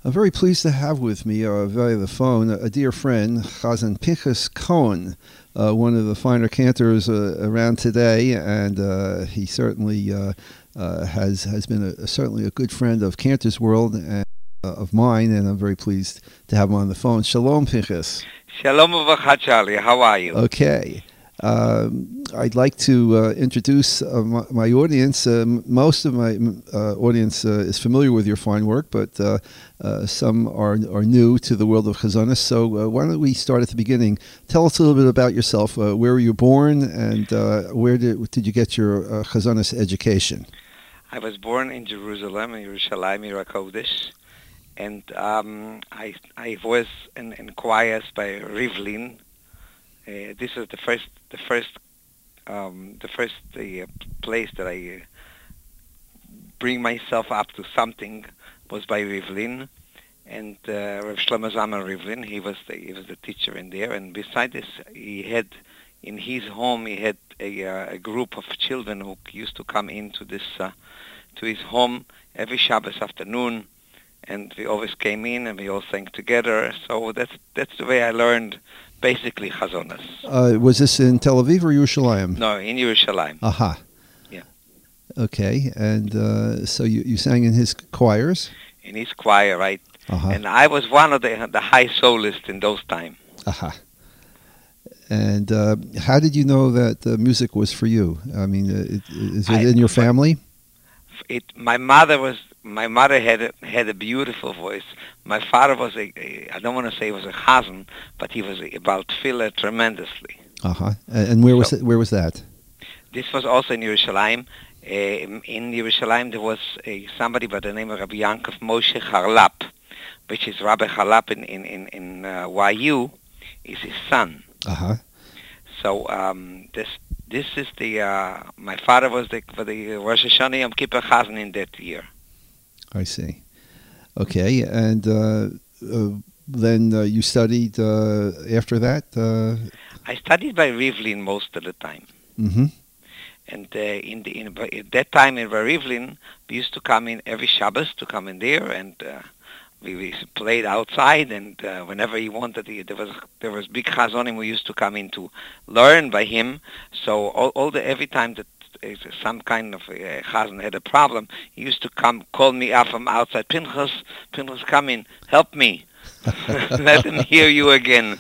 I'm very pleased to have with me via the phone a dear friend, Chazan Pinchas Cohen, one of the finer cantors around today, and he certainly has been certainly a good friend of Cantor's World and of mine, and I'm very pleased to have him on the phone. Shalom, Pinchas. Shalom uvracha, Charlie. How are you? Okay. I'd like to introduce my audience. Most of my audience is familiar with your fine work, but some are new to the world of Chazonis. So why don't we start at the beginning? Tell us a little bit about yourself. Where were you born, and where did you get your Chazonis education? I was born in Jerusalem, in Yerushalayim, Ira Kodesh, and I was in choirs by Rivlin. This was the first place that I bring myself up to something was by Rivlin, and Rav Shlomo Zalman Rivlin. He was the teacher in there, and beside this, he had in his home a group of children who used to come into this to his home every Shabbos afternoon, and we always came in and we all sang together. So that's the way I learned. Basically, Chazonas. Was this in Tel Aviv or Yerushalayim? No, in Yerushalayim. Aha. Yeah. Okay, and so you sang in his choirs? In his choir, right? Uh-huh. And I was one of the high solists in those times. Aha. And how did you know that music was for you? I mean, is it in your family? My mother had a beautiful voice. My father was I don't want to say he was a chazan, but he was about tefillah tremendously. Uh-huh. And where was that? This was also in Yerushalayim. In Yerushalayim there was somebody by the name of Rabbi Yankov Moshe Charlap, which is Rabbi Charlap in YU, is his son. Uh-huh. So this is my father was for the Rosh Hashanah Yom Kippur Chazan in that year. I see. Okay, and then you studied after that? I studied by Rivlin most of the time. Mm-hmm. And at that time in Rivlin, we used to come in every Shabbos to come in there, and we played outside. And whenever he wanted, there was big chazonim who used to come in to learn by him. So every time that some kind of chazan had a problem, he used to call me up from outside. Pinchas, come in, help me. Let him hear you again.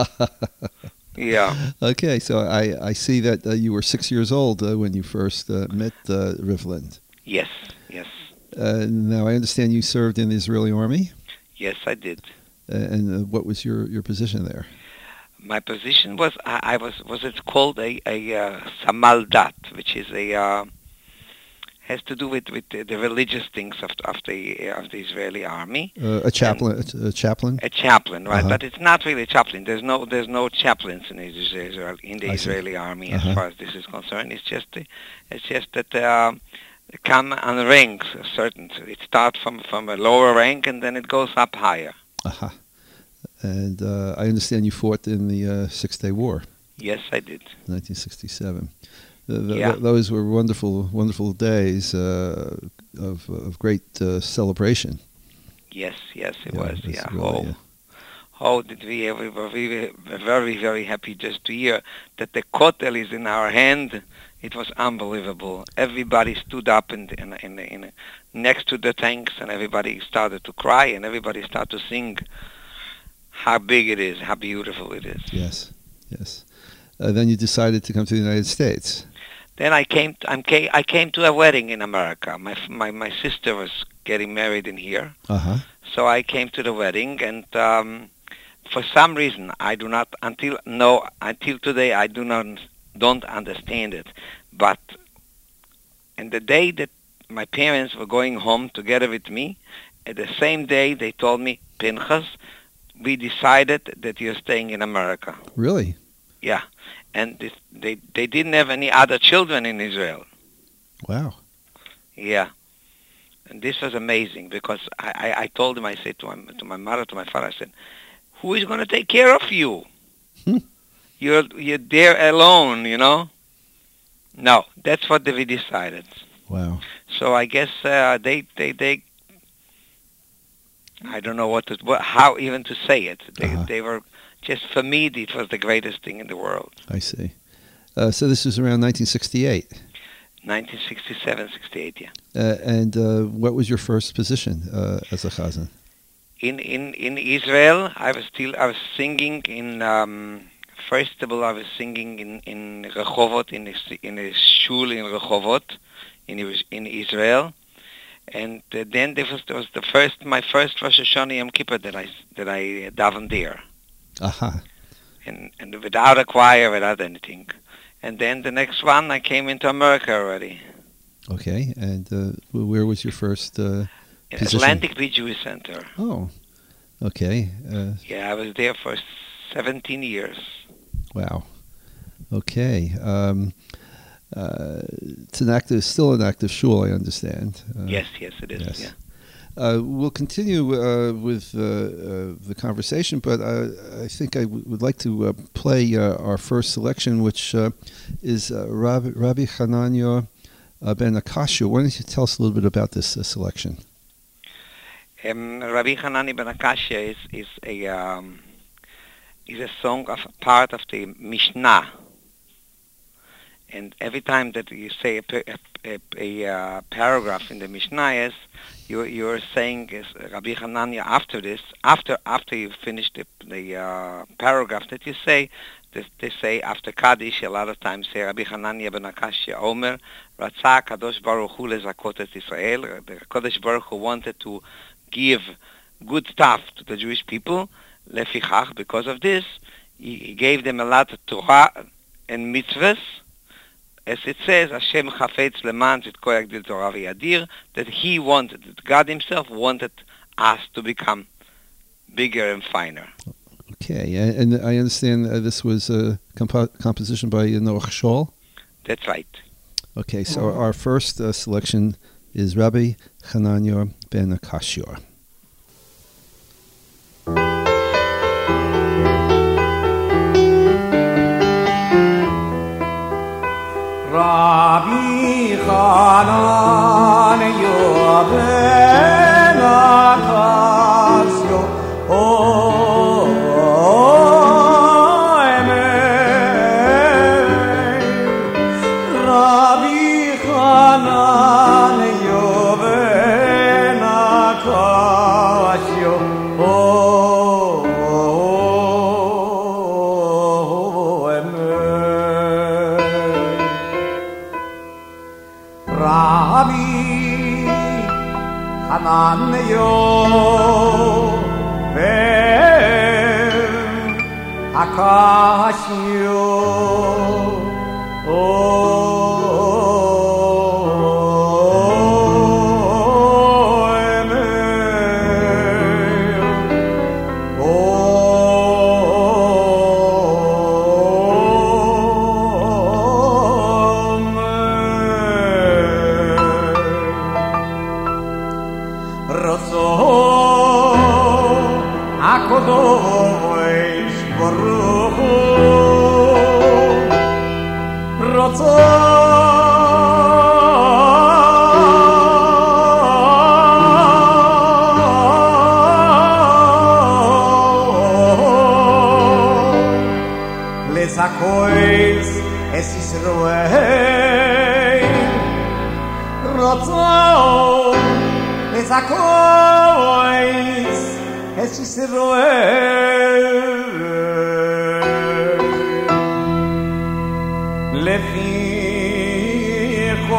Yeah. Okay, so I see that you were 6 years old when you first met Rivlin. Yes. Now, I understand you served in the Israeli army? Yes, I did. And what was your position there? My position was it's called a samaldat, which is has to do with the religious things of the Israeli army. A chaplain. A chaplain. A chaplain, right? Uh-huh. But it's not really a chaplain. There's no chaplains in the Israeli army as far as this is concerned. It's just that they come on ranks. It starts from a lower rank and then it goes up higher. Uh-huh. And I understand you fought in the Six-Day War. Yes, I did. 1967. Yeah. Those were wonderful days of great celebration. Yes, it was. Yeah. Really, We were very, very happy just to hear that the kotel is in our hand. It was unbelievable. Everybody stood up in next to the tanks, and everybody started to cry, and everybody started to sing how big it is, how beautiful it is. Yes. Then you decided to come to the United States. Then I came to a wedding in America. My sister was getting married in here. Uh-huh. So I came to the wedding, and for some reason until today I don't understand it. But in the day that my parents were going home together with me, at the same day they told me, Pinchas, we decided that you're staying in America. Really? Yeah. And they didn't have any other children in Israel. Wow. Yeah. And this was amazing because I told him, I said to my mother, to my father, I said, who is going to take care of you? You're there alone, you know? No, that's what we decided. Wow. So I guess they I don't know how even to say it. Uh-huh. They were just, for me, it was the greatest thing in the world. I see. So this was around 1968. 1967, 68, yeah. And what was your first position as a chazan? In Israel, I was singing in, first of all, I was singing in Rehovot, in a shul in Rehovot, in Israel. And then there was my first Rosh Hashanah Yom Kippur that I davened there. Aha. And without a choir, without anything. And then the next one, I came into America already. Okay, and where was your first In position? Atlantic Beach Jewish Center. Oh, okay. Yeah, I was there for 17 years. Wow. Okay. It's still an active shul, I understand. Yes, it is. Yes. Yeah. We'll continue with the conversation, but I think I would like to play our first selection, which is Rabbi Hanania ben Akashia. Why don't you tell us a little bit about this selection? Rabbi Hanani ben Akashia is a song of part of the Mishnah. And every time that you say a paragraph in the Mishnah, you're saying is Rabbi Hanania after this, after you finish the paragraph that you say, they say after Kaddish, a lot of times say Rabbi Hanania ben Akashia Omer, Ratzah Kadosh Baruch Hu lezakot et Israel. The Kadosh Baruch Hu wanted to give good stuff to the Jewish people. Lefichach, because of this, he gave them a lot of Torah and mitzvahs. As it says, Hashem chafetz leman zitko yagdil Torah v'yadir, that God himself wanted us to become bigger and finer. Okay, and I understand this was a composition by Noach Scholl? That's right. Okay, so our first selection is Rabbi Hanania ben Akashia. Rabbi Hanania ben Akashia, Rabbi Hanania ben Akashia, Hananiah ben Akashia, Lezakois es Israel, Ratzon Lezakois es Israel, Leficho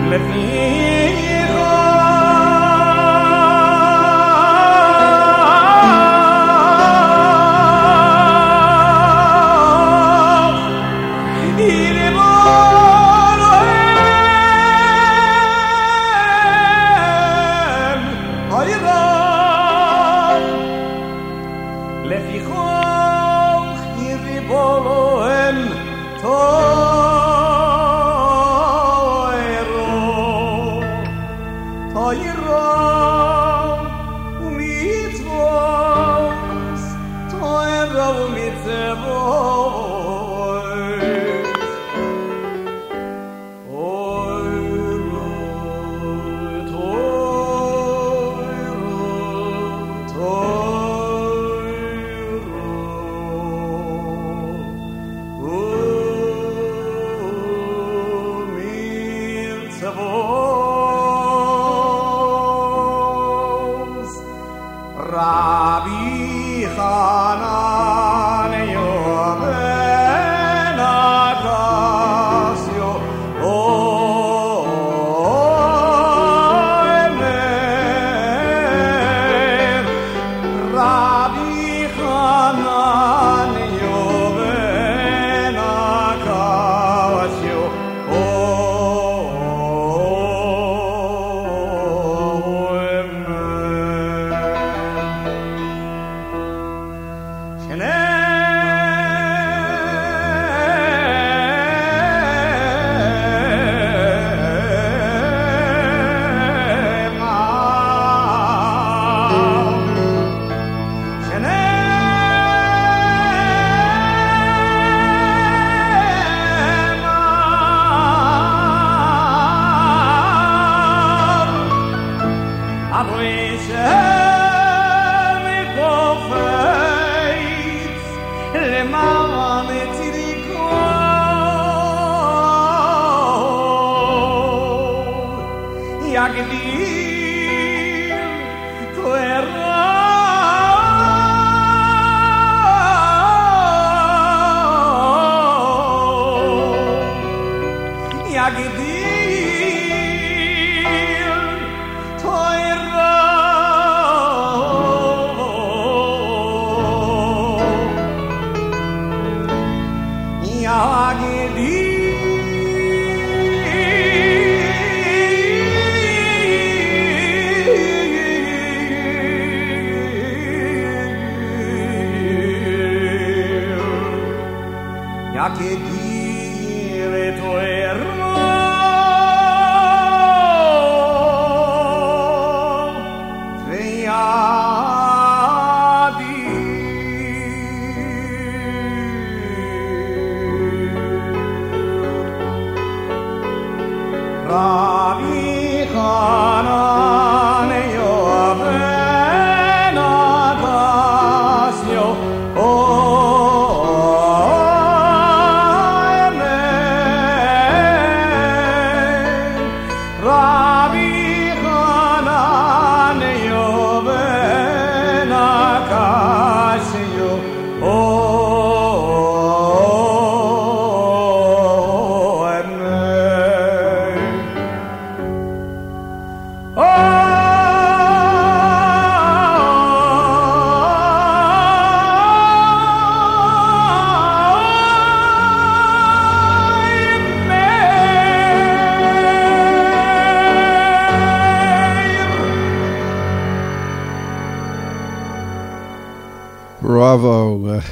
Bravo.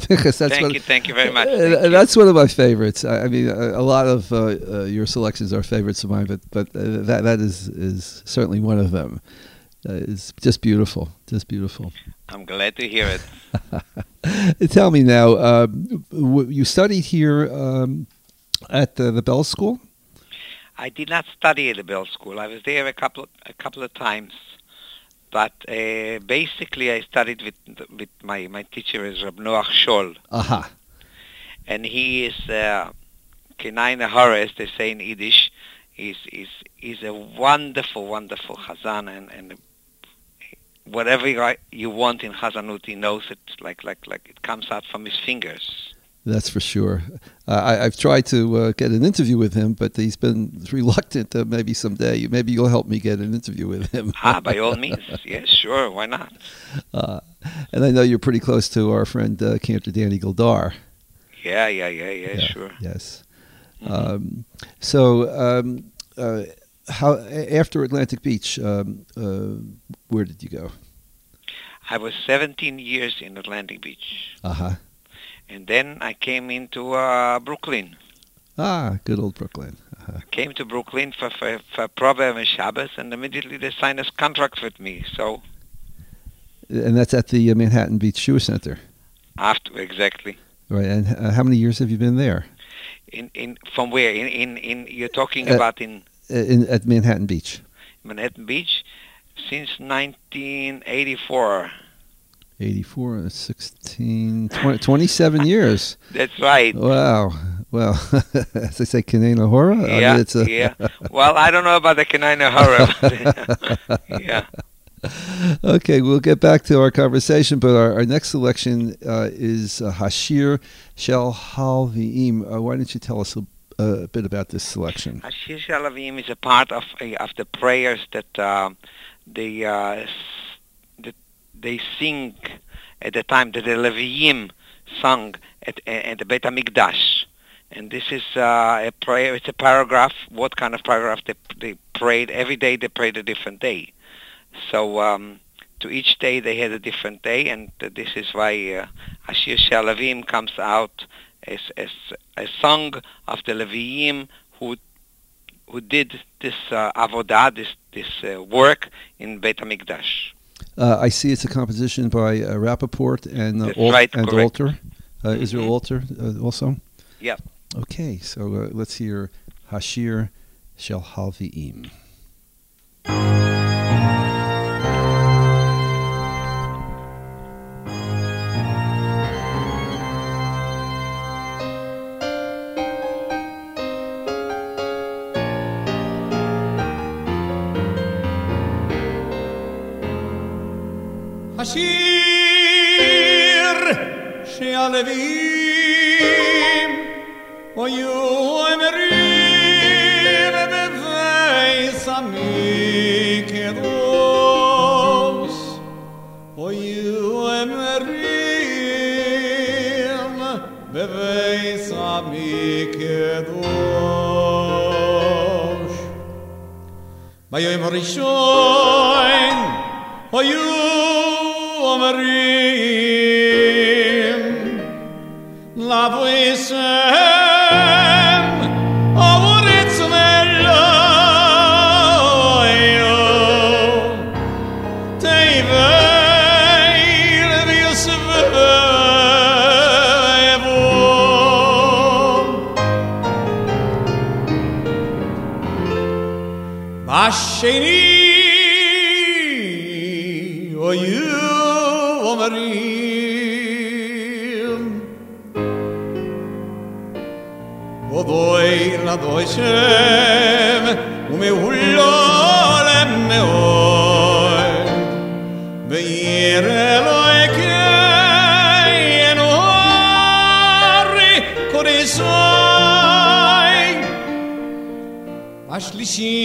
Thank you very much. That's one of my favorites. I mean, a lot of your selections are favorites of mine, but that is certainly one of them. It's just beautiful, just beautiful. I'm glad to hear it. Tell me now, you studied here at the Bell School? I did not study at the Bell School. I was there a couple of times. But basically, I studied with my teacher is Reb Noach Shol. Aha. And he is Kenai Nahara, as they say in Yiddish. He's a wonderful, wonderful Chazan, and whatever you want in Chazanut, he knows it like it comes out from his fingers. That's for sure. I've tried to get an interview with him, but he's been reluctant. Maybe someday, maybe you'll help me get an interview with him. By all means. Yes, sure. Why not? And I know you're pretty close to our friend Cantor Danny Gildar. Yeah, sure. Yes. Mm-hmm. How after Atlantic Beach, where did you go? I was 17 years in Atlantic Beach. Uh-huh. And then I came into Brooklyn. Ah, good old Brooklyn. Uh-huh. Came to Brooklyn for Proverb and Shabbos, and immediately they signed a contract with me. So. And that's at the Manhattan Beach Jewish Center. Exactly. Right. And how many years have you been there? From where? You're talking about at Manhattan Beach. Manhattan Beach, since 1984. 84, 16, 20, 27 years. That's right. Wow. Well, as they say, Kanena Hora? Yeah, I mean, yeah. Well, I don't know about the Kanena Hora. Yeah. Okay, we'll get back to our conversation, but our next selection is Hashir Shel Halviim. Why don't you tell us a bit about this selection? Hashir Shel Halviim is a part of the prayers that they sing at the time that the Leviim sung at the Beit HaMikdash. And this is a prayer, it's a paragraph. What kind of paragraph? They prayed every day, they prayed a different day. So to each day they had a different day, and this is why Hashir Shel Halviim comes out as a song of the Leviim who did this avodah, this work in Beit HaMikdash. I see it's a composition by Rappaport and Alter, Israel Alter also? Yeah. Okay, so let's hear Hashir Shel Halviim. Hashir Shel Halviim Oyu Emerim Beveis HaMikdash Oyu Emerim Beveis HaMikdash Bayom Rishon Oyu Omerim Lavoisem Avoretz Meloyo Teveil V'Yosvevo Basheni Oyu Omerim Odoy Ladoy Shem Umehullo Lemmeoy Be'ir Eloikei Enohari Kodesoy Ashlishi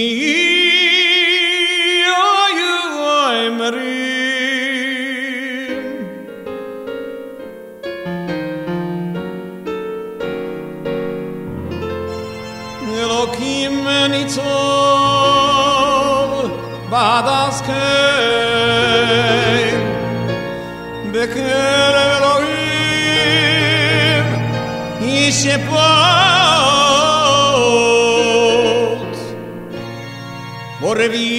Oyu Omerim Elokim nitzov badas kein bekerev Elohim yishepot borevi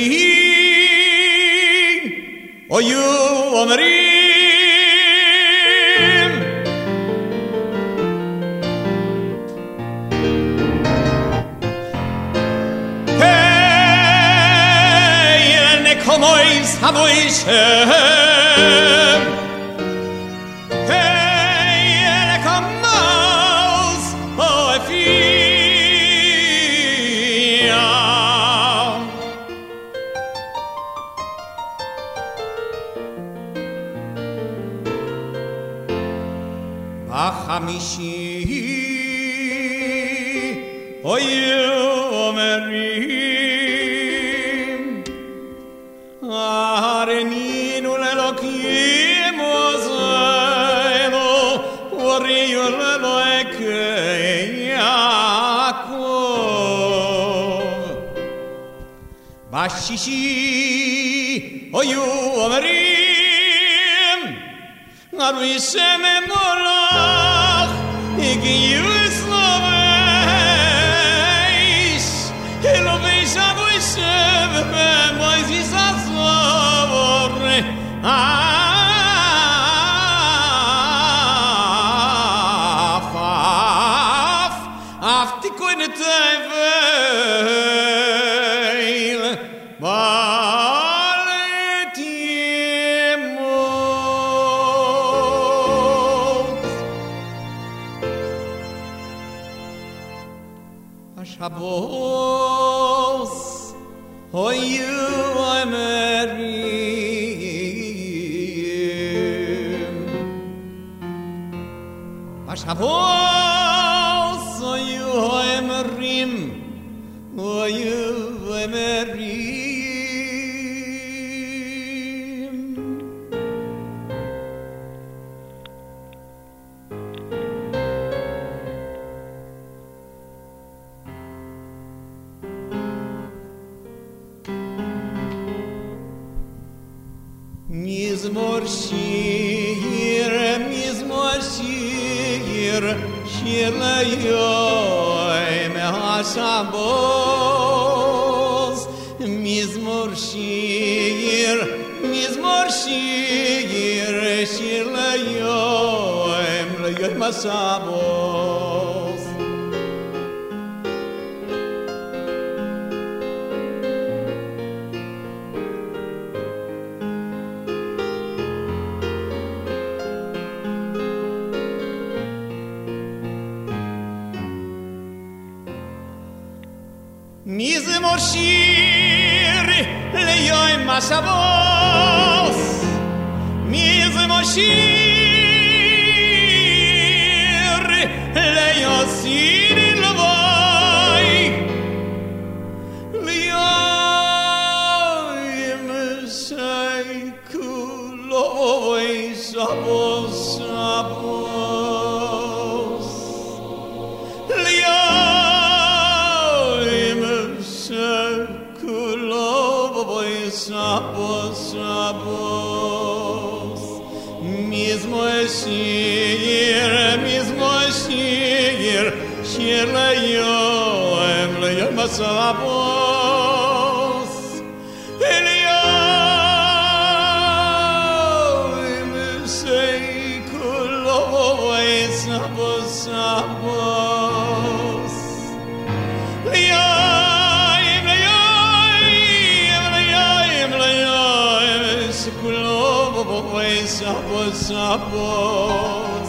oyu omerim Komois Havoishem Hey, Komois Hoefia Achamishi היו אומרים הרנינו לאלוקים עוזנו וריו לאלוקי יעקב בשישי היו אומרים ארוי שם מולך הגיעו סלובייס אלובייס אבוי שב ומויזיס הסלובר אף תיקון תבל בלתימות השבוס היו אומרים השבוס היו אומרים היו אומרים מזמור שיר, מזמור שיר, שיר ליום השבוס. מזמור שיר, מזמור שיר, שיר ליום השבוס. מזמור שיר ליום השבוס מזמור שיר ליוסיר לבוי ליום שכולוי שבוס שבוס Shabbos, Shabbos Mizmor shir, Mizmor shir Shir leyom, leyom Shabbos Eliyom Shei kulo Shabbos, Shabbos Shabbos, Shabbos,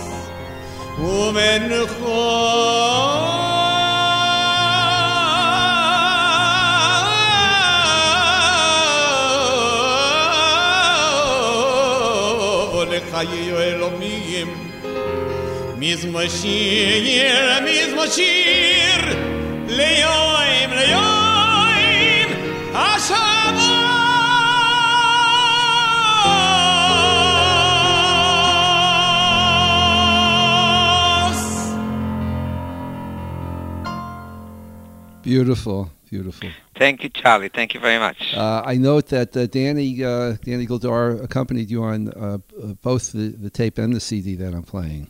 וmencho lechayu elomim mizmor shir, mizmor shir leyoim, leyoim HaShabbat Beautiful, beautiful. Thank you, Charlie. Thank you very much. I note that Danny Goldar accompanied you on both the tape and the CD that I'm playing.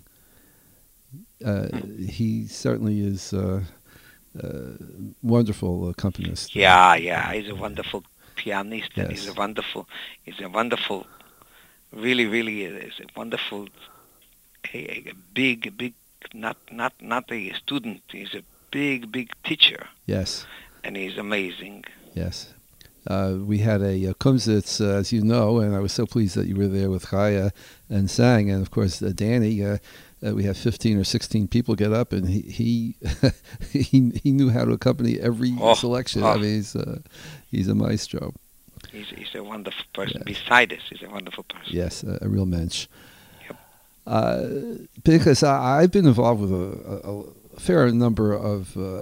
He certainly is a wonderful accompanist. Yeah, he's a wonderful pianist, and Yes. he's a wonderful, really is a wonderful, a big, not a student. He's a big teacher. Yes. And he's amazing. Yes. We had a Kumsitz, as you know, and I was so pleased that you were there with Chaya and sang. And, of course, Danny, we had 15 or 16 people get up, and he he knew how to accompany every selection. I mean, he's a maestro. He's a wonderful person. Yes. Beside us, he's a wonderful person. Yes, a real mensch. Yep. Because I've been involved with a fair number of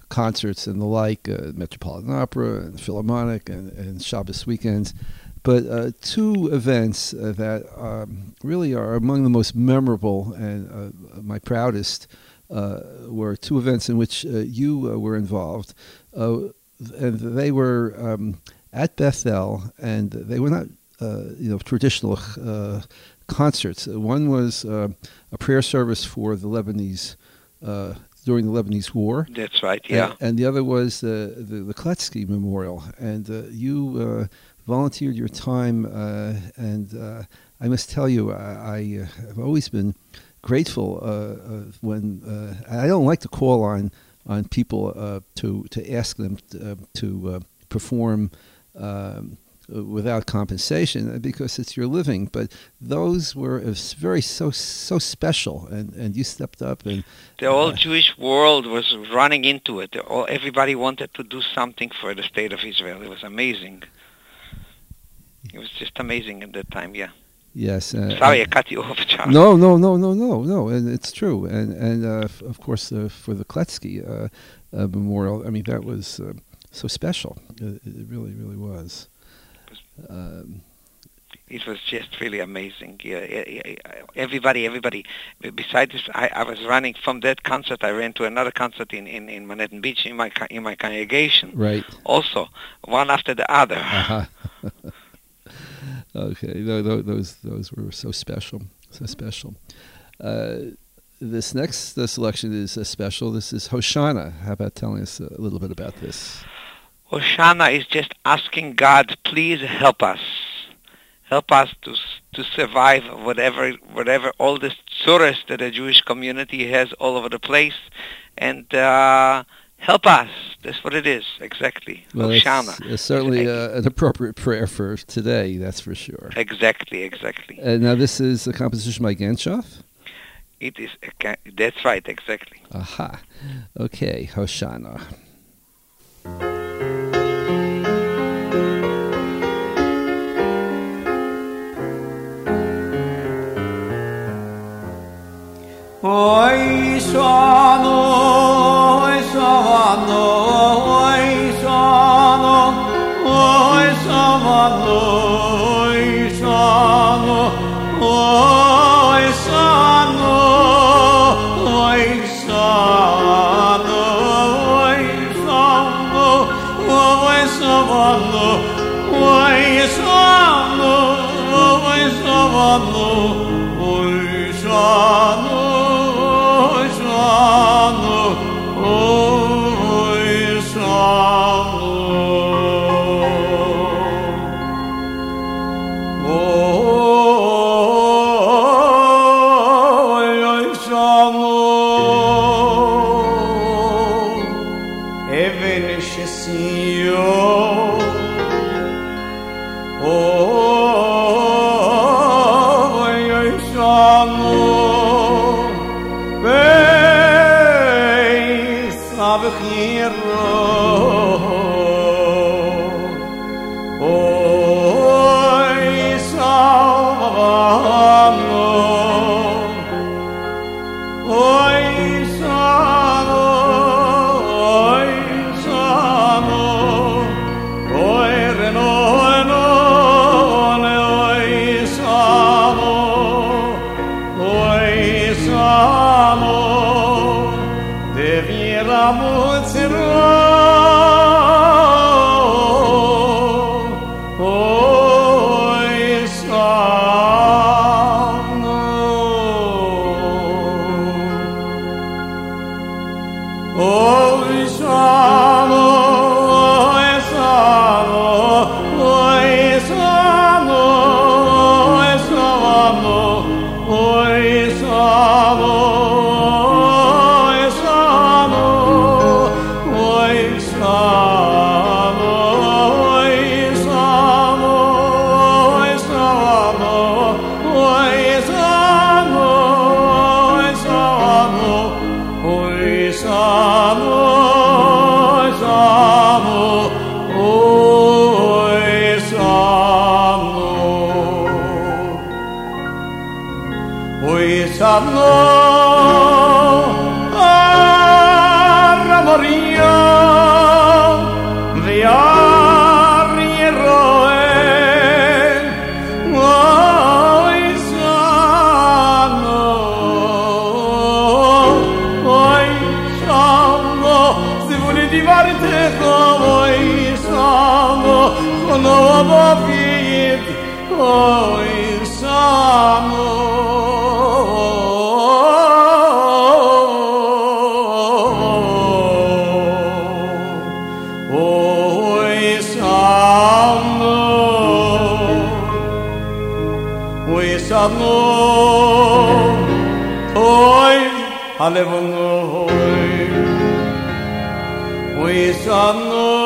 concerts and the like, Metropolitan Opera and Philharmonic and Shabbos weekends. But two events that really are among the most memorable and my proudest were two events in which you were involved. And they were at Bethel, and they were not traditional concerts. One was a prayer service for the Lebanese during the Lebanese War. That's right, yeah. And the other was the Kletzky Memorial. And you volunteered your time, and I must tell you, I have always been grateful when I don't like to call on people to ask them to perform without compensation, because it's your living. But those were so special, and you stepped up. And the whole Jewish world was running into it. Everybody wanted to do something for the state of Israel. It was amazing. It was just amazing at that time, yeah. Yes. Sorry, I cut you off, Charles. No, and it's true. And of course, for the Kletzky Memorial, I mean, that was so special. It really, really was. It was just really amazing. Everybody. Besides this, I was running from that concert. I ran to another concert in Manhattan Beach in my congregation. Right. Also, one after the other. Uh-huh. Okay, those were so special, so special. This next selection is special. This is Hoshana. How about telling us a little bit about this? Hoshana is just asking God, please help us. Help us to survive whatever all this tsuras that the Jewish community has all over the place, and help us. That's what it is, exactly. Well, Hoshana. It's certainly an appropriate prayer for today, that's for sure. Exactly. Now this is a composition by Genshoff? It is. That's right, exactly. Aha. Okay, Hoshana. Oy shano, oy shano, oy shano, oy shano, oy shano, oy shano, oy shano, oy shano, oy shano, oy shano, oy shano, oy shano. Amor, Maria. David, oi Samo, oi Samo, oi Samo, oi Alevano, oi Samo.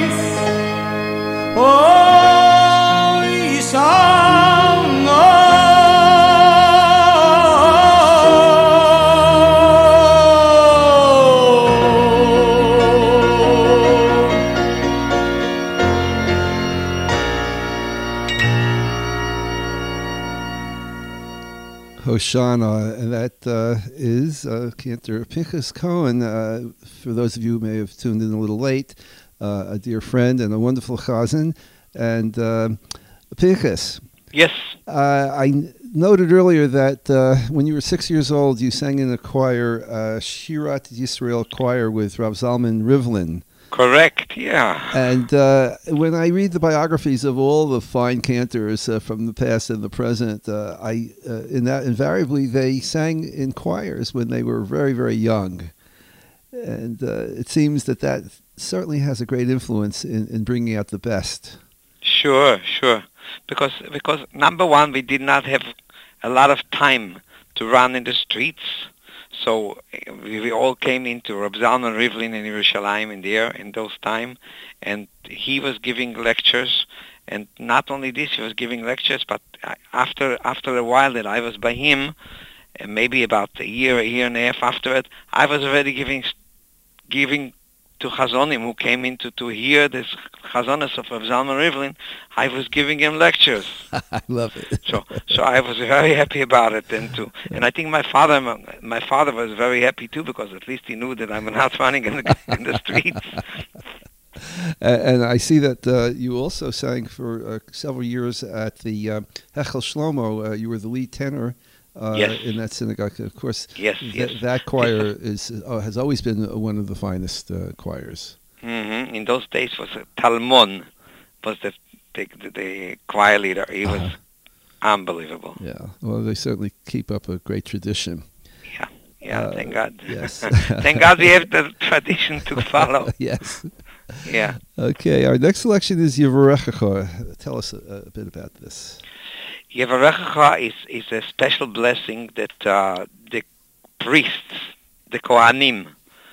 Oh, Hoshana, and that is Cantor Pinchas Cohen. For those of you who may have tuned in a little late, a dear friend and a wonderful chazan. And Pinchas. Yes. I noted earlier that when you were 6 years old, you sang in a choir, Shirat Yisrael choir with Rav Zalman Rivlin. Correct, yeah. And when I read the biographies of all the fine cantors from the past and the present, invariably they sang in choirs when they were very, very young. And it seems that certainly has a great influence in bringing out the best. Sure. Because number one, we did not have a lot of time to run in the streets. So we all came into Reb Zalman Rivlin in Yerushalayim in those time, and he was giving lectures. And not only this, he was giving lectures, but after a while that I was by him, and maybe about a year and a half after it, I was already giving to Chazonim who came in to hear this Chazonis of Reb Zalman Rivlin. I was giving him lectures. I love it. So I was very happy about it then too. And I think my father was very happy too, because at least he knew that I'm not running in the streets. And I see that you also sang for several years at the Hechel Shlomo. You were the lead tenor. Yes. In that synagogue, of course. Yes. That choir has always been one of the finest choirs. Mm-hmm. In those days, was Talmon was the choir leader. He was unbelievable. Yeah. Well, they certainly keep up a great tradition. Yeah. Thank God. Yes. Thank God we have the tradition to follow. Yes. Yeah. Okay. Our next selection is Yevarechecha. Tell us a bit about this. Yevarechecha is a special blessing that the priests, the Kohanim,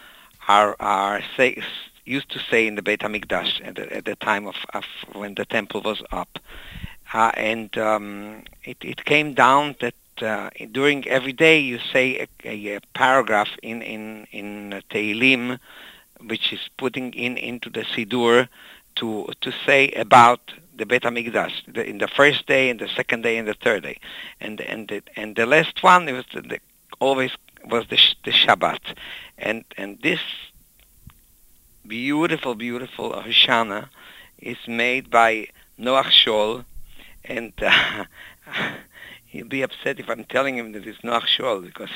used to say in the Beit HaMikdash at the time of when the temple was up, and it came down that during every day you say a paragraph in Tehillim, which is putting into the Siddur to say about the Beit HaMikdash in the first day, and the second day, and the third day, and the last one was always was the Shabbat, and this beautiful Hoshana is made by Noach Shol, and he'll be upset if I'm telling him that it's Noach Shol, because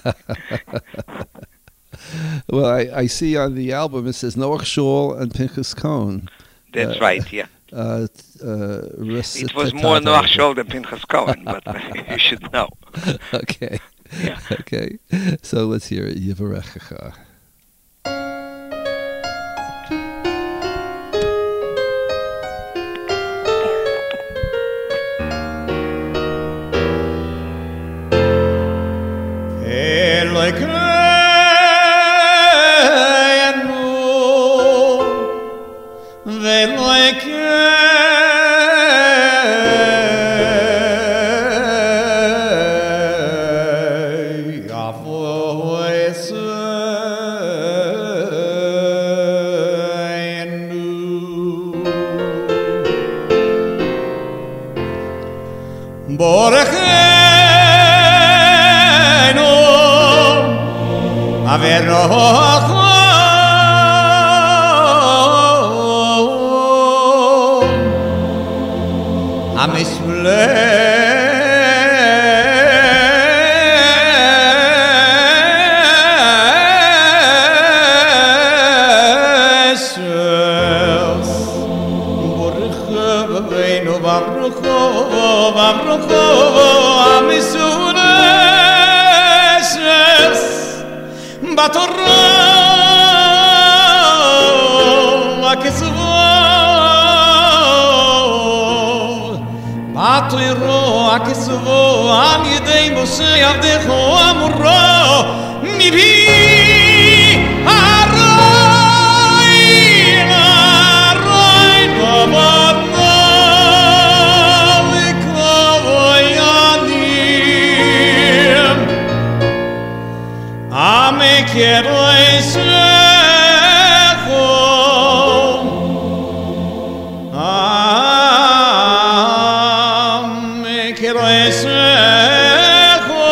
well, I see on the album it says Noach Shol and Pinchas Cohen. That's right, yeah. It was more Noach Shol than Pinchas Cohen, but you should know. Okay. Yeah. Okay. So let's hear it. Yevarechecha. Quiero ese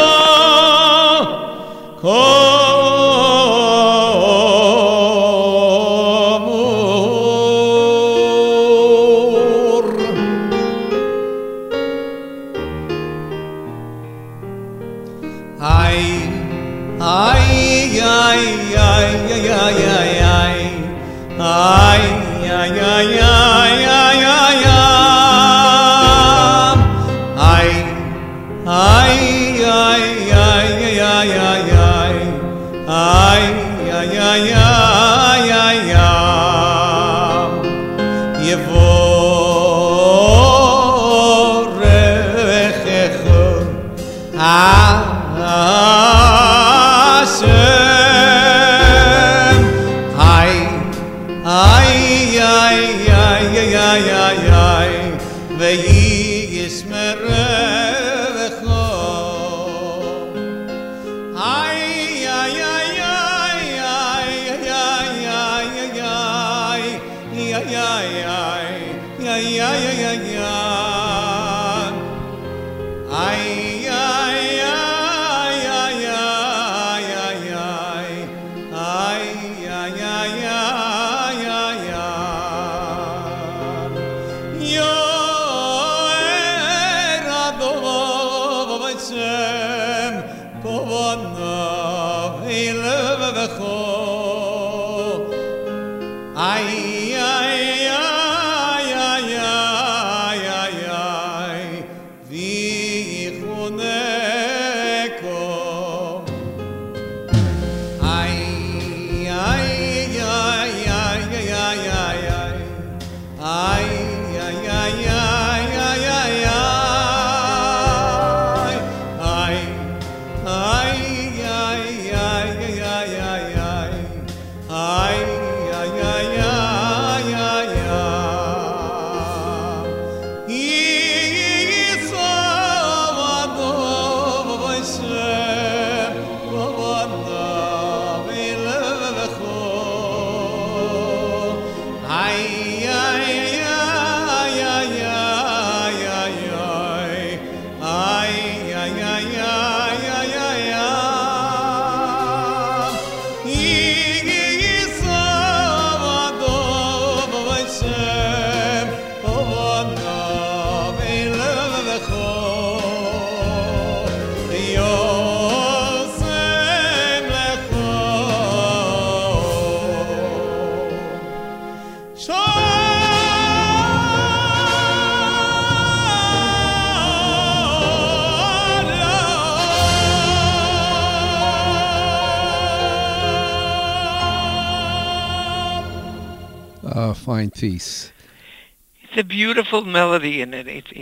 Fine piece. It's a beautiful melody, and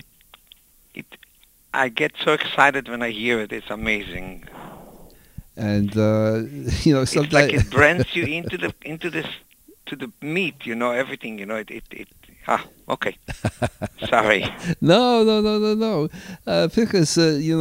I get so excited when I hear it. It's amazing. And sometimes It's like it brands you into the meat. Everything. Okay. Sorry. No. Because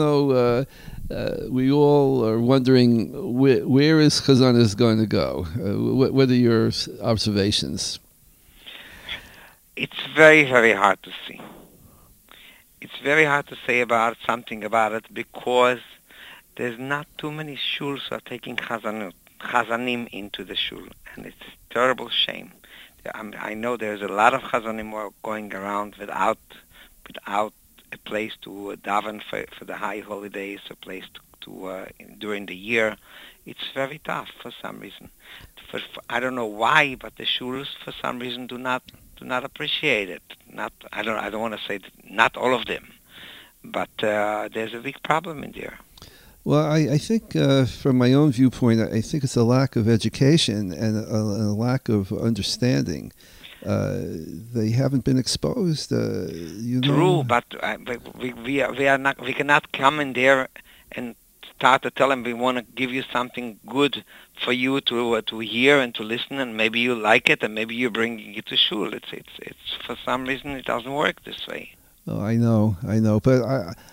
we all are wondering where is Chazanah going to go. What are your observations? It's very, very hard to see. It's very hard to say something about it because there's not too many shuls who are taking chazanim into the shul, and it's a terrible shame. I know there's a lot of chazanim who are going around without a place to daven for the high holidays, a place to during the year. It's very tough for some reason. I don't know why, but the shuls for some reason do not appreciate it. I don't want to say that not all of them, but there's a big problem in there. Well, I think from my own viewpoint, I think it's a lack of education and a lack of understanding. They haven't been exposed. True, but we cannot come in there and start to tell them we want to give you something good for you to hear and to listen, and maybe you like it, and maybe you bring it to shul. It's for some reason it doesn't work this way. Oh, I know, but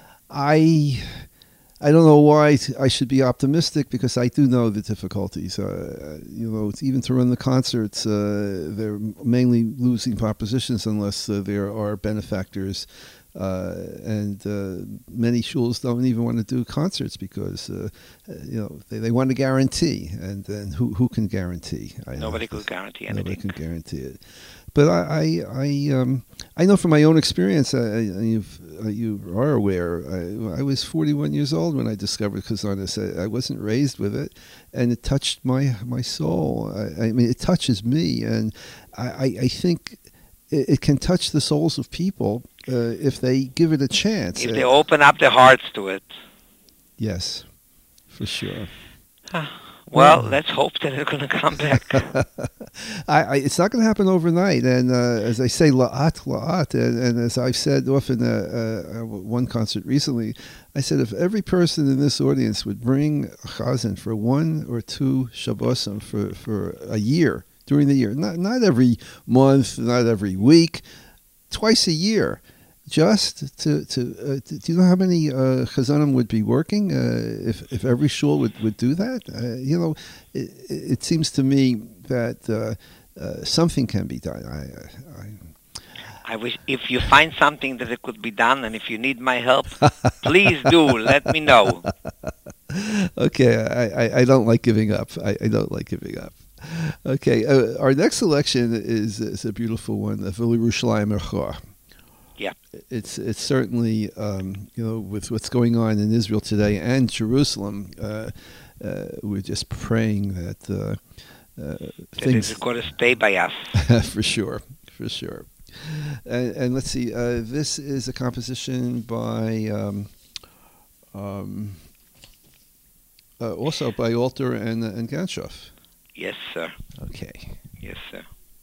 I don't know why I should be optimistic, because I do know the difficulties. Even to run the concerts, they're mainly losing propositions unless there are benefactors And many shuls don't even want to do concerts because they want a guarantee, and then who can guarantee? Nobody could guarantee anything. Nobody can guarantee it. But I know from my own experience, you are aware, I was 41 years old when I discovered Chazanus. I wasn't raised with it, and it touched my soul. I mean, it touches me, and I think it can touch the souls of people if they give it a chance. If they open up their hearts to it. Yes, for sure. Well, let's hope that it's going to come back. It's not going to happen overnight, and as I say, la'at, and as I've said often, one concert recently, I said if every person in this audience would bring a chazan for 1 or 2 Shabbosim for a year, during the year, not every month, not every week, twice a year, just to do you know how many chazanim would be working if every shul would do that? It seems to me that something can be done. I wish if you find something that it could be done, and if you need my help, please do let me know. Okay, I don't like giving up. I don't like giving up. Okay, our next selection is a beautiful one, V'lo Yerushalayim Ercha. Yeah, it's certainly with what's going on in Israel today and Jerusalem, we're just praying that things is going to stay by us. for sure. And let's see, this is a composition by also by Alter and Ganshof. Yes, sir. Okay. Yes, sir.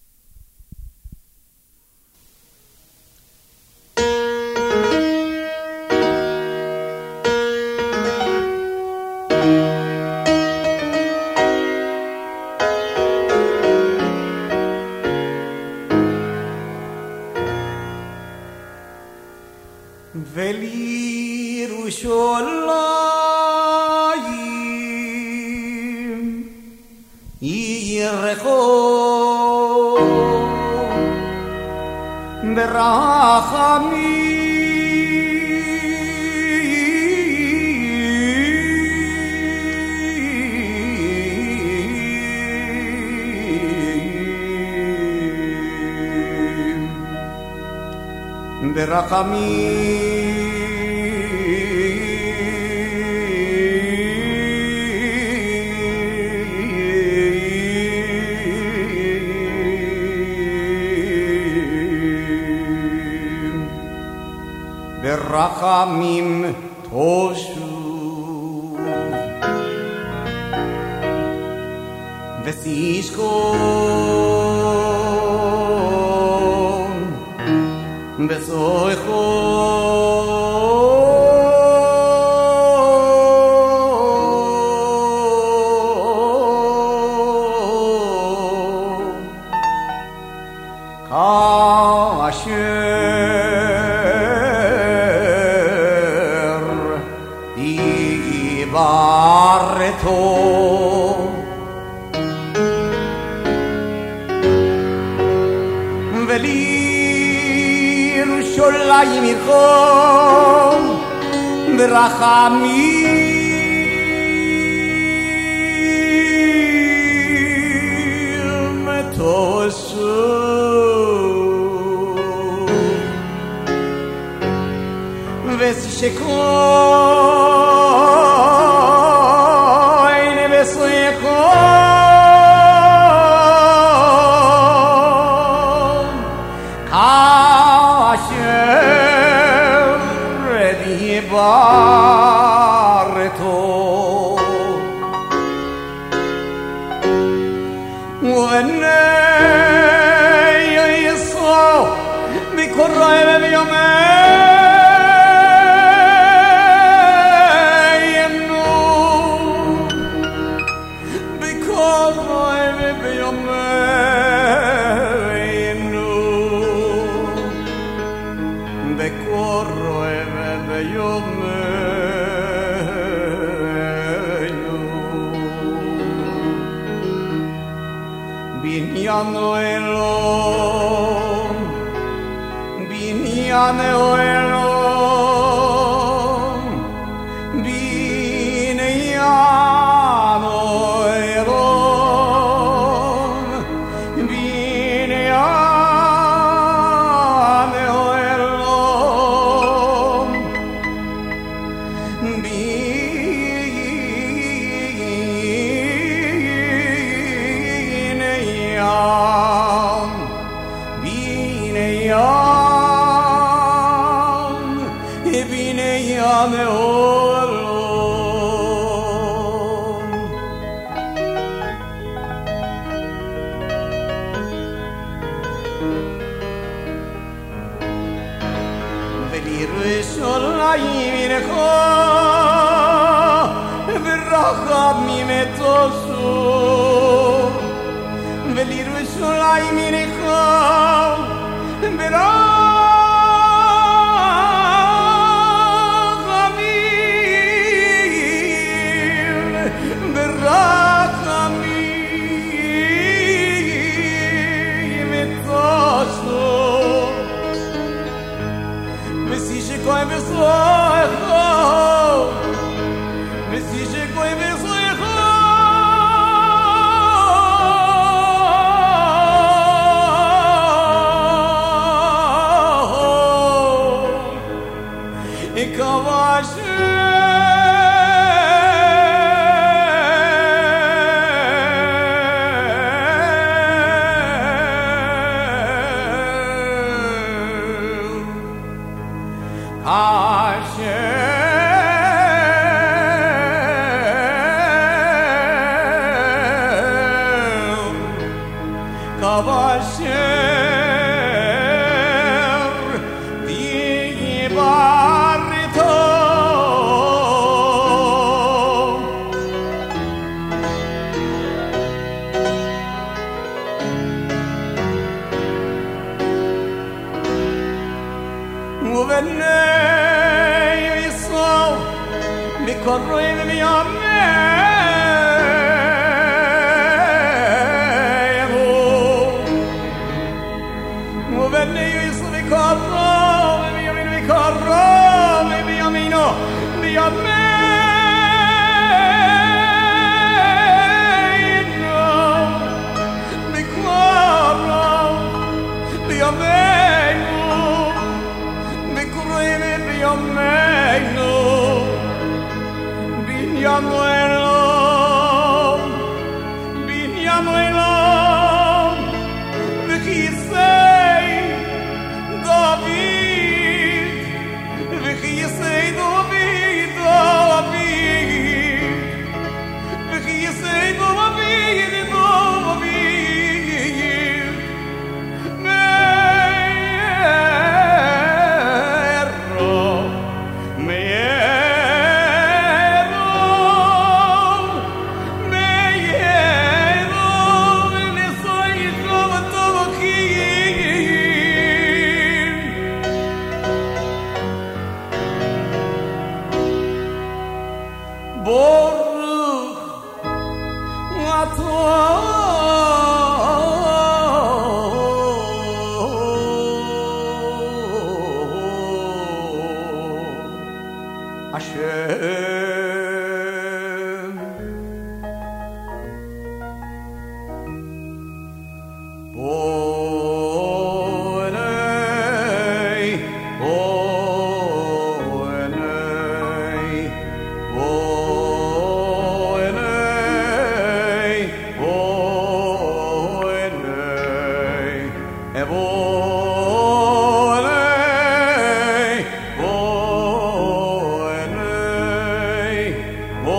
ברחמים תושו וסישכון בסויכון כאשר דיברתו ולירושלים ירחם ברחמים תושו ושכוין וסויכון כאשר דיברתו ובני ישראל בקוראי וביומי Binyanu Elom Oh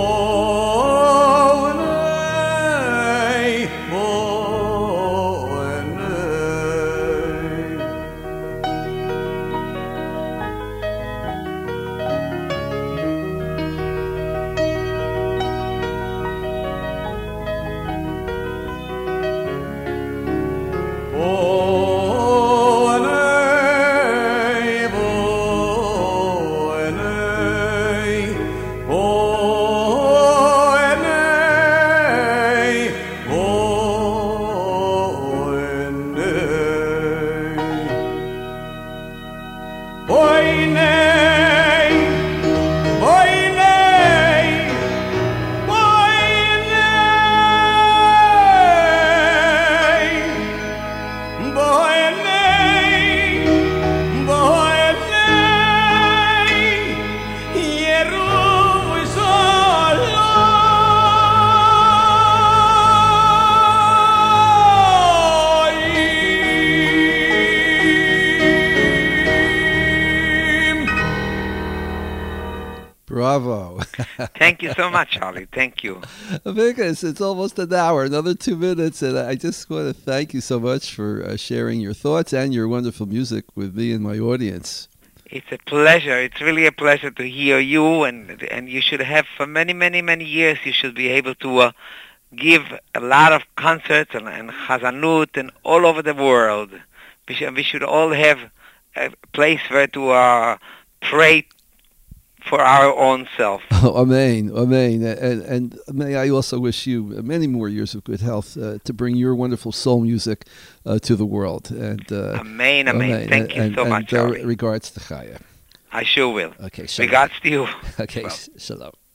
Bravo. Thank you so much, Charlie. Thank you. Vikas, it's almost an hour, another 2 minutes, and I just want to thank you so much for sharing your thoughts and your wonderful music with me and my audience. It's a pleasure. It's really a pleasure to hear you, and you should have for many, many, many years. You should be able to give a lot of concerts and chazanut and all over the world. We should all have a place where to pray for our own self. Oh, amen, amen. And may I also wish you many more years of good health to bring your wonderful soul music to the world. And amen, amen. Thank you so much, Charlie. Regards to Chaya. I sure will. Okay, shalom. Regards to you. Okay, Well. shalom.